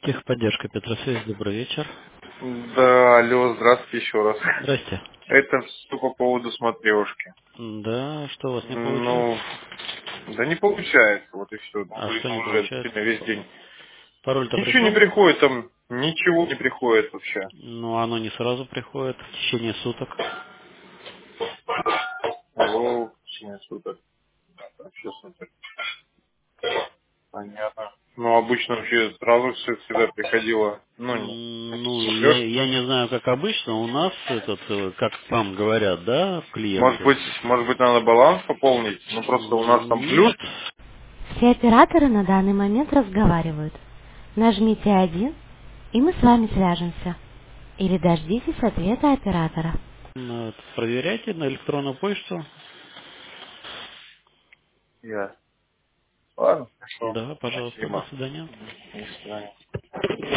Техподдержка Петросвязь, добрый вечер. Да, алло, здравствуйте еще раз. Здрасте. Это все по поводу смотрешки. Да, что у вас не получается? Ну, да не получается, вот и все. Ну, А блин, что не уже получается? сильно весь день. Пароль-то Ничего не пришел? приходит там, ничего не приходит вообще. Ну, оно не сразу приходит, в течение суток. Алло, сегодня суток. Вообще супер. Понятно. Ну, обычно вообще сразу все всегда приходило. Ну, не. Ну, Смотрёшь? я не знаю, как обычно, у нас этот, как вам говорят, да, клиенты? Может быть, надо баланс пополнить? Ну, просто у нас там плюс. Нет. Все операторы на данный момент разговаривают. Нажмите 1, и мы с вами свяжемся. Или дождитесь ответа оператора. Проверяйте на электронную почту. Я. Ладно, хорошо. Да, пожалуйста, до Спасибо. свидания. До свидания.